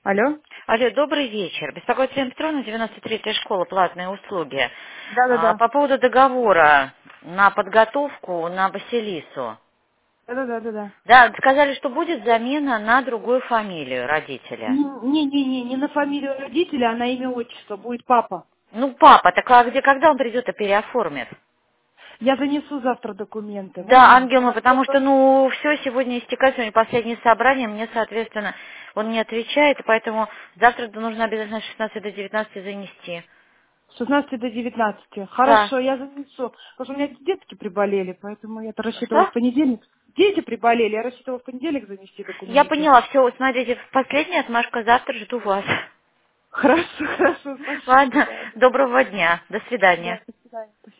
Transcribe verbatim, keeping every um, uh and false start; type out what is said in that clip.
Алло? Алло, добрый вечер. Беспокоит Елена Петровна, девяносто третья школа, платные услуги. А, Да-да-да. по поводу договора на подготовку на Василису. Да-да-да-да-да. Да, сказали, что будет замена на другую фамилию родителя. Не-не-не, не на фамилию родителя, а на имя отчество. Будет папа. Ну, папа, так а где, когда он придет и переоформит? Я занесу завтра документы, Да, можно? Ангел, У мой, нас потому что, просто ну, все, сегодня истекает, сегодня последнее собрание, мне, соответственно, он не отвечает, и поэтому завтра нужно обязательно с шестнадцати до девятнадцати занести. с шестнадцати до девятнадцати. Да. Хорошо, я занесу. Потому что у меня детки приболели, поэтому я рассчитывала Что? в понедельник. Дети приболели, я рассчитывала в понедельник занести Я документы. поняла, все, смотрите, последняя отмашка, завтра жду вас. Хорошо, хорошо, спасибо, Ладно, да. доброго дня, до Да, свидания. до свидания.